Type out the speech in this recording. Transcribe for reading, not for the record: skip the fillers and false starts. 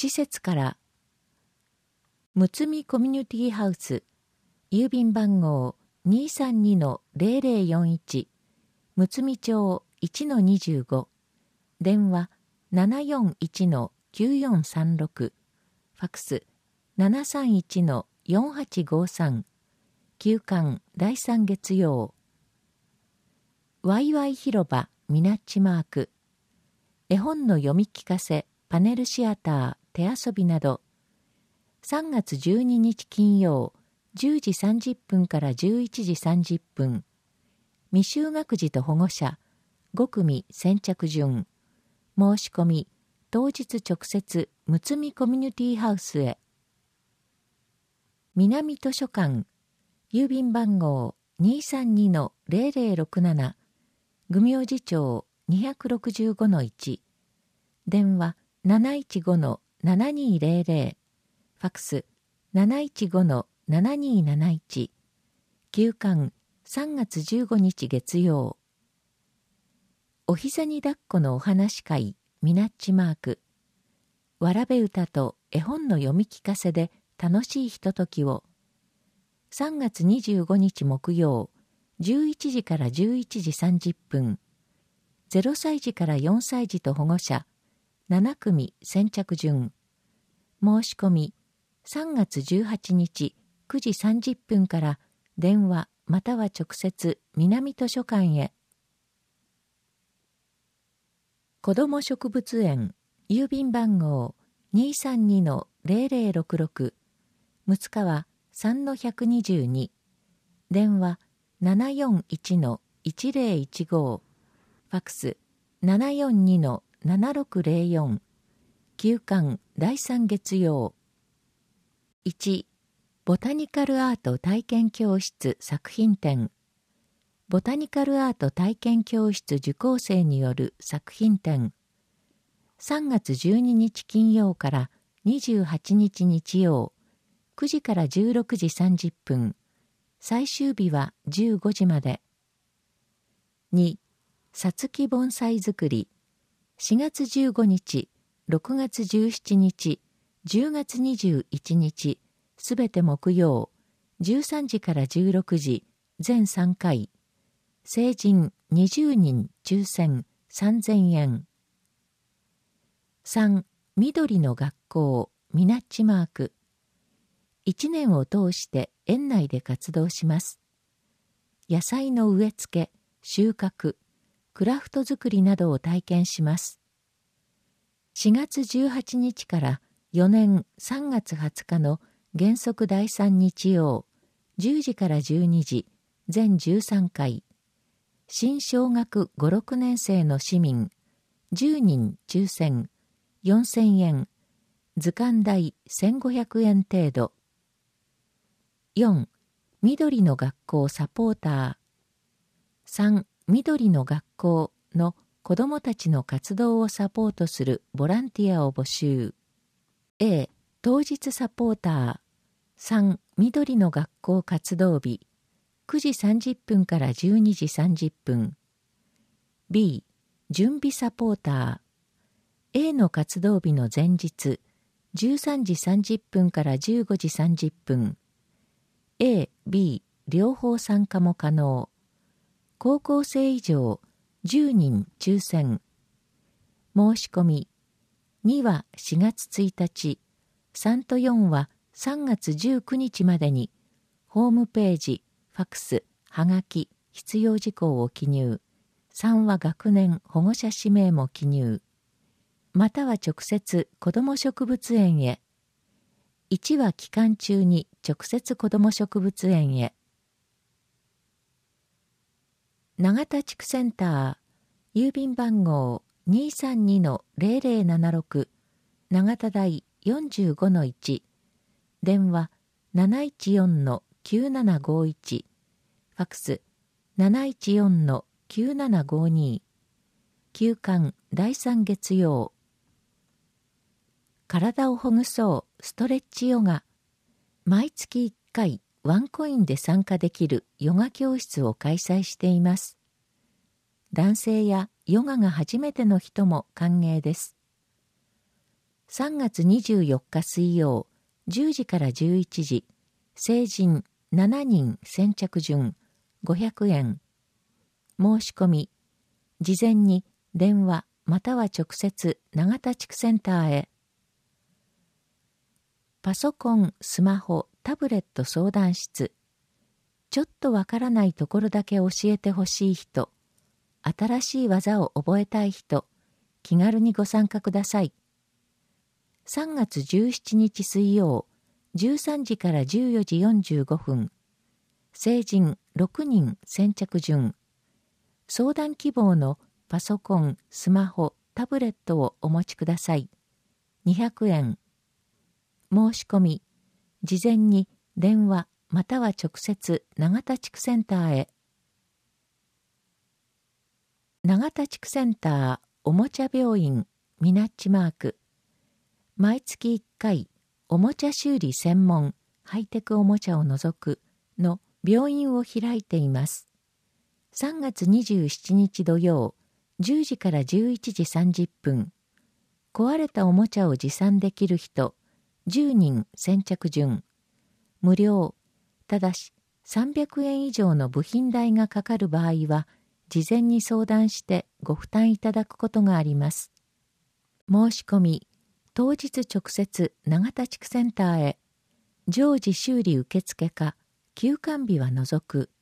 施設からむつみコミュニティハウス郵便番号 232-0041 むつみ町 1-25 電話 741-9436 ファクス 731-4853 休館第3月曜ワイワイ広場ミナッチマーク絵本の読み聞かせパネルシアター手遊びなど3月12日金曜10時30分から11時30分未就学児と保護者5組先着順申し込み当日直接むつみコミュニティハウスへ南図書館郵便番号 232-0067 愚明寺町 265-1 電話 715-7200 ファクス 715-7271 休館3月15日月曜お膝に抱っこのお話会ミナッチマークわらべ歌と絵本の読み聞かせで楽しいひとときを3月25日木曜11時から11時30分0歳児から4歳児と保護者7組先着順申し込み3月18日9時30分から電話または直接南図書館へ子ども植物園郵便番号 232-0066 むつかわ 3-122 電話 741-1015 ファクス 742-7604 休館第3月曜1ボタニカルアート体験教室作品展ボタニカルアート体験教室受講生による作品展3月12日金曜から28日日曜9時から16時30分最終日は15時まで2さつき盆栽作り4月15日6月17日10月21日すべて木曜13時から16時全3回成人20人抽選3000円3緑の学校ミナッチマーク1年を通して園内で活動します野菜の植え付け収穫クラフト作りなどを体験します4月18日から4年3月20日の原則第3日曜10時から12時全13回新小学 5,6 年生の市民10人抽選4000円図鑑代1500円程度4緑の学校サポーター3緑の学校の子どもたちの活動をサポートするボランティアを募集 A 当日サポーター3緑の学校活動日9時30分から12時30分 B 準備サポーター A の活動日の前日13時30分から15時30分 A、B 両方参加も可能高校生以上10人抽選申し込み2は4月1日3と4は3月19日までにホームページファクスはがき必要事項を記入3は学年保護者氏名も記入または直接子ども植物園へ1は期間中に直接子ども植物園へ永田地区センター郵便番号 232-0076 永田台 45-1 電話 714-9751 ファクス 714-9752 休館第3月曜体をほぐそうストレッチヨガ毎月1回ワンコインで参加できるヨガ教室を開催しています男性やヨガが初めての人も歓迎です 3月24日水曜、10時から11時、成人7人先着順500円。申し込み、事前に電話または直接永田地区センターへ。パソコン、スマホ、タブレット相談室。ちょっとわからないところだけ教えてほしい人、新しい技を覚えたい人、気軽にご参加ください。3月17日水曜、13時から14時45分。成人6人先着順。相談希望のパソコン、スマホ、タブレットをお持ちください。200円。申し込み、事前に電話または直接永田地区センターへ。永田地区センターおもちゃ病院ミナッチマーク。毎月1回おもちゃ修理専門ハイテクおもちゃを除くの病院を開いています。3月27日土曜、10時から11時30分。壊れたおもちゃを持参できる人、10人先着順。無料。ただし、300円以上の部品代がかかる場合は、事前に相談してご負担いただくことがあります。申し込み、当日直接永田地区センターへ。常時修理受付か、休館日は除く。